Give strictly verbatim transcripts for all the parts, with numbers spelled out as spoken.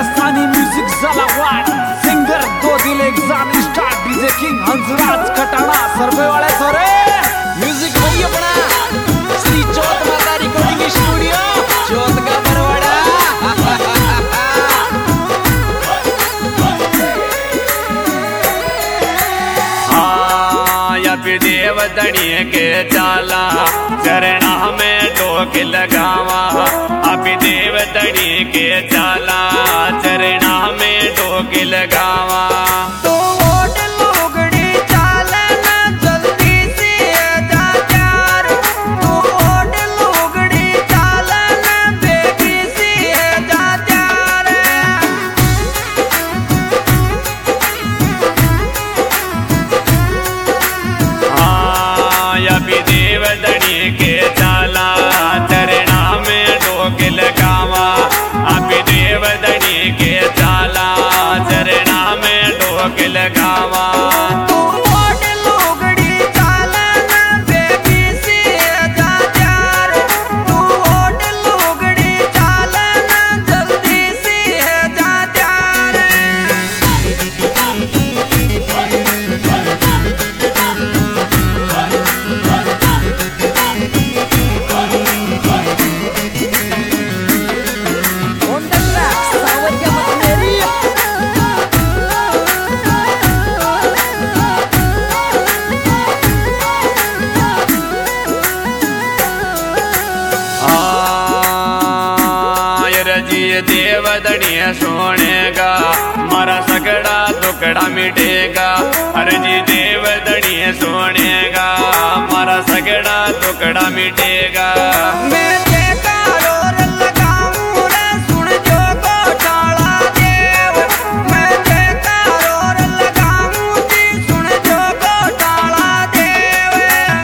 हिंदुस्तानी music जलावाट singer दो दिल एक जान star DJ king Hansraj Khatana सर्वे वाले सोरे म्यूजिक भाई अपना श्री चौथ माता रिकॉर्डिंग स्टूडियो चौथ का बरवाड़ा। देव दणिये के चाला चरणा में टोक लगावा। अभी देव दणिये के चाला चरणा में टोक लगावा। तो ओट लुगड़ी चाले ना जल्दी से जा प्यार। तो ओट लुगड़ी चाले ना बेगी से जा प्यार। अभी देव दणिये के चाला चरणा में टोक लगावा। अभी देव दणिये के चाला चरणा में टोक लगावा। तो ओट लुगड़ी चाले ना बेगी से जा प्यार। तो ओट लुगड़ी चाले ना जल्दी से जा प्यार। देव दणिये सोनेगा मारा सगड़ा दुकड़ा मिटेगा। अरे जी देव दणिये सोनेगा मारा सगड़ा दुकड़ा मिटेगा। मैं देखा रोर लगाऊं रे सुन जो गोठाला देव। मैं देखा रोर लगाऊं जी सुन जो गोठाला देव।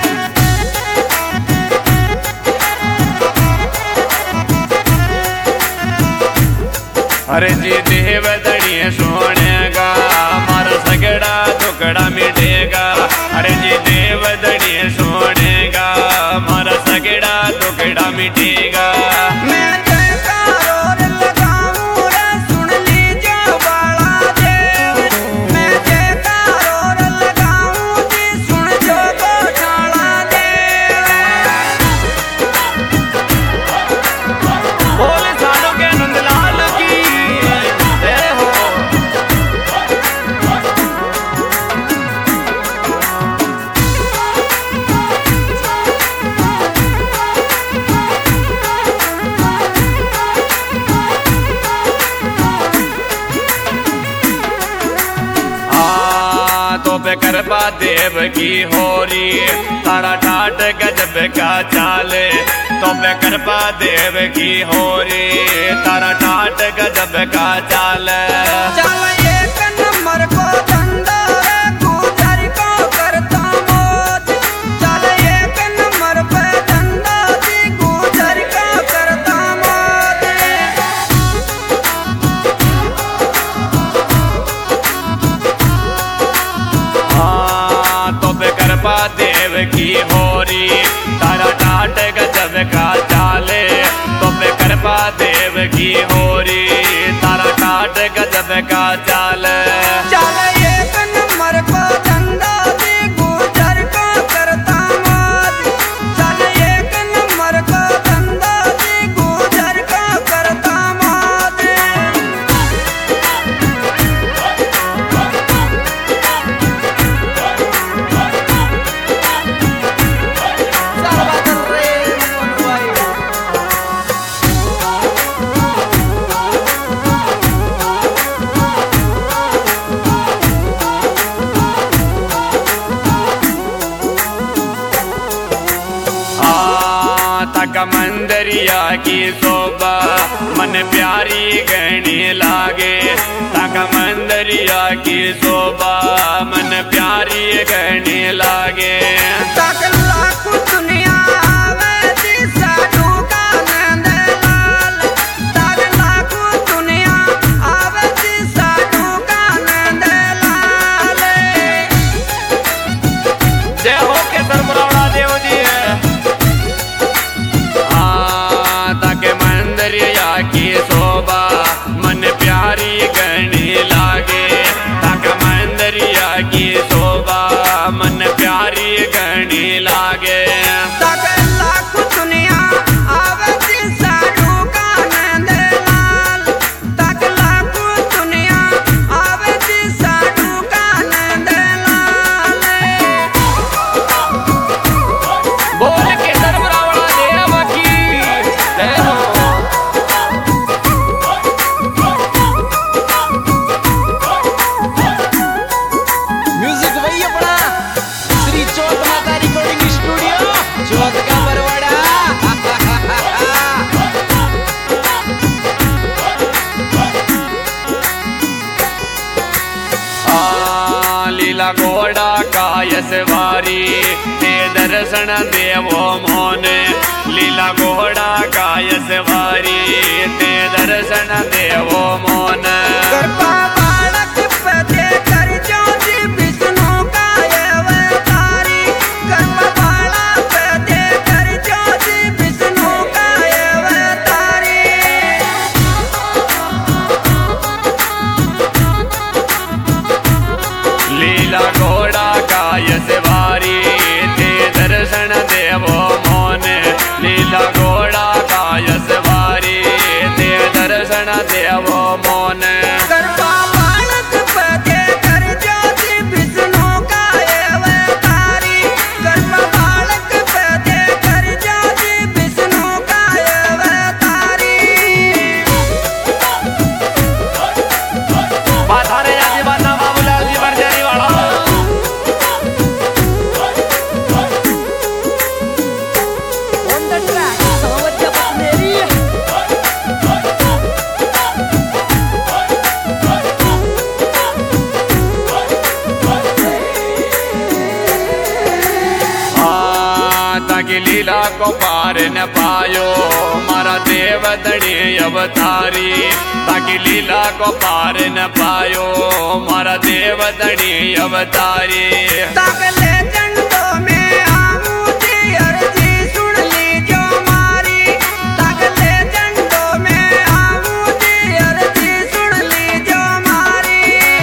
अरे जी देव दणिये सोनेगा मारा सगड़ा दुकड़ा मिटेगा। अरे जी देव दणिये सोनेगा मारा सगड़ा दुकड़ा मिटेगा। मैं देखा रोर लगाऊं रे सुन लीजो बाला देव। मैं देखा रोर लगाऊं जी सुन जो गोठाला देव। बोले सालों के नंदलाल की जय हो। आ तो पे करबा देव की होरी तारा ठाट गजब का चाले। तो पे करबा देव की होरी तारा ठाट गजब का चाले। चल एक नंबर को धंधा रे गुजर को करता मौज। चल एक नंबर पे धंधा जी गुजर को करता मौज। हाँ तो पे करबा देव की होरी तारा ठाट गजब का चाले। तो पे करबा देव की होरी तारा ठाट गजब का चाले। चल एक नंबर को धंधा जी गुजर को करता मौज। चल एक नंबर को धंधा जी गुजर को करता मौज। तक मंदरिया की शोभा मन प्यारी गहनी लागे। तक मंदरिया की शोभा मन प्यारी गहनी लागे। तक लाख दुनिया आवे जी साधु का नंद लाल। तक लाख दुनिया आवे जी साधु का नंद लाल। जय हो के सरबरावड़ा देव जी ताके मंदरिया की शोभा मन प्यार लीला घोड़ा काय सवारी ते दर्शन देवो मोन लीला घोड़ा काय सवारी ते दर्शन देवो मोन कृपा बालक पे देकर ज्योति विष्णु का अवतारी कृपा बालक पे देकर ज्योति विष्णु का अवतारी लीला घोड़ा काय सवारी ते दर्शन देवो मोन लीला घोड़ा काय सवारी ते दर्शन देवो मोन कृपा बालक पे देकर ज्योति विष्णु का अवतारी कृपा बालक पे देकर ज्योति विष्णु का अवतारी बाधारे आदि बाधा बाबूलाल जी बरजारी वाला On the track, Samavadya Patneri. ताकि लीला को पार न पायो मारा देव दड़ी अवतारी ताकि लीला को पार न पायो मारा देव दड़ी अवतारी तगले झंडों में आऊं जी अर्जी सुन लीजो मारी तगले झंडों में आऊं जी अर्जी सुन लीजो मारी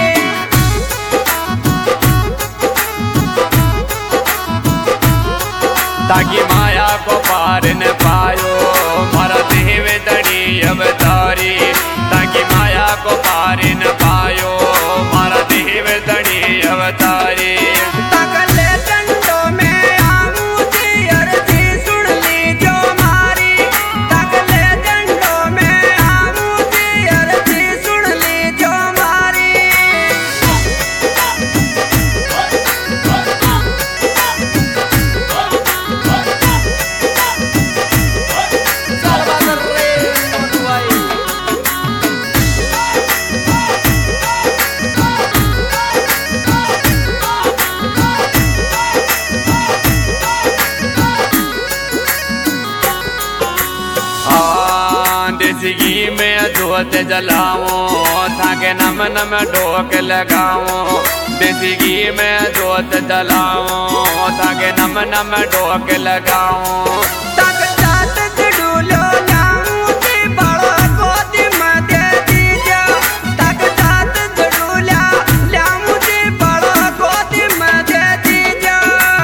ताकि माया को पार न पायो मारा देव दड़ी अवतारी ताकि माया को पार न पायो मारा देव दड़ी अवतारी तगले झंडों में आऊं जी अर्जी सुन लीजो मारी तगले झंडों में आऊं जी अर्जी सुन लीजो मारी Salvador Rey, Manuai. हाँ, देसी घी में जोत जलाओ ताके नम नम ढोक लगाओ देसी घी में जोत जलाओ ताके नम नम ढोक लगाओ तक जात जडूलो लाऊं जी बड़ो गोदी में दे दीजा तक जात जडूला लाऊं जी बड़ो गोदी में दे दीजा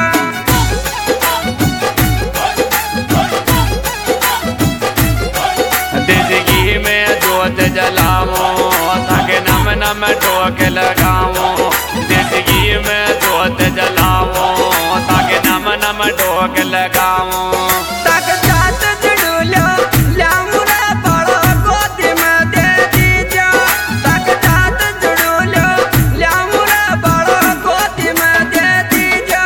देसी घी में जोत जलाओ ताके नम नम ढोक लगाओ देसी घी में जोत जलाओ ताके नम नम ढोक लगाओ तक जात जडूलो लाऊं रे बड़ो गोदी में दे दीजा तक जात जडूलो लाऊं रे बड़ो गोदी में दे दीजा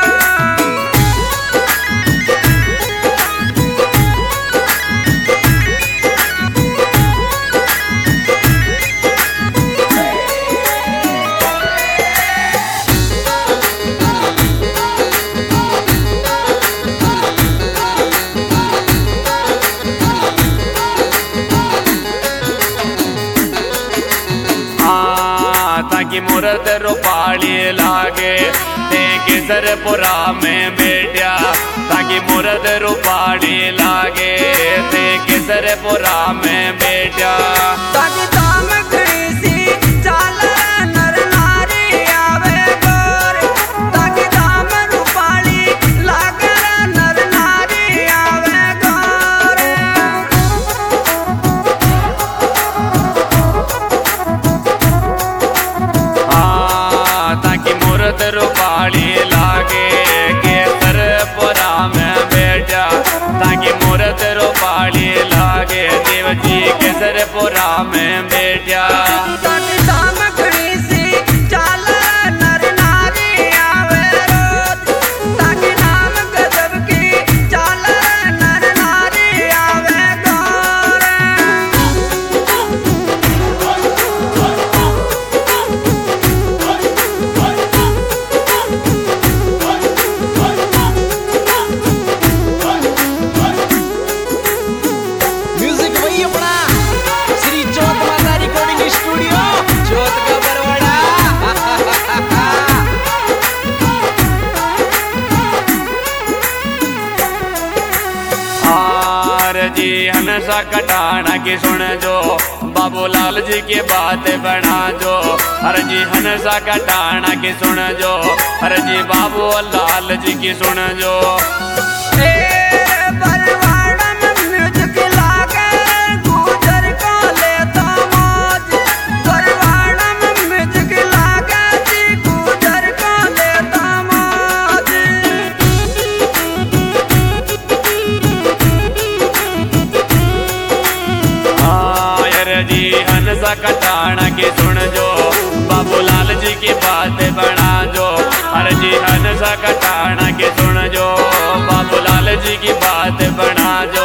ताकि मूर्त रूपाली लागे ते किसरपुरा में बेटिया ताकि मूर्त रूपाली लागे ते किसरपुरा में बेटिया ताकि दाम घड़ी चाल नर नारी आवे गोर ताकि दाम रूपाली लागे नर नारी आवे गोर हाँ ताकि मूर्त रूपाली लागे केसरपुरा में बेटिया ताकि मूर्त रूपाली लागे देव जी केसरपुरा जी हंसा कटाना की सुन जो बाबूलाल जी की बात बना जो हर जी हंसा कटाना की सुन जो हर जी बाबू लाल जी की सुन जो हंसा कटाना की सुन जो बाबूलाल जी की बात बना जो हर जी हंसा कटाना की सुन जो बाबूलाल जी की बात बना जो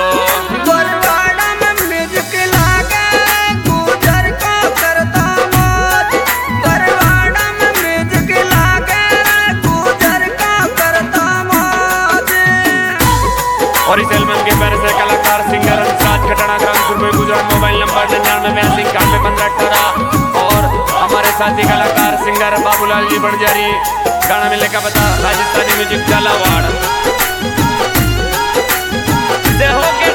और इस एल्बम के पैर से कलाकार सिंगर हंसराज खटाना ग्राम सुरभि गुजरात मोबाइल नंबर निन्यानवे बयासी इक्यानवे पंद्रह अठारह और हमारे साथी कलाकार सिंगर बाबूलाल जी बड़जारी गाना मिलने का पता राजस्थानी म्यूजिक झालावाड़।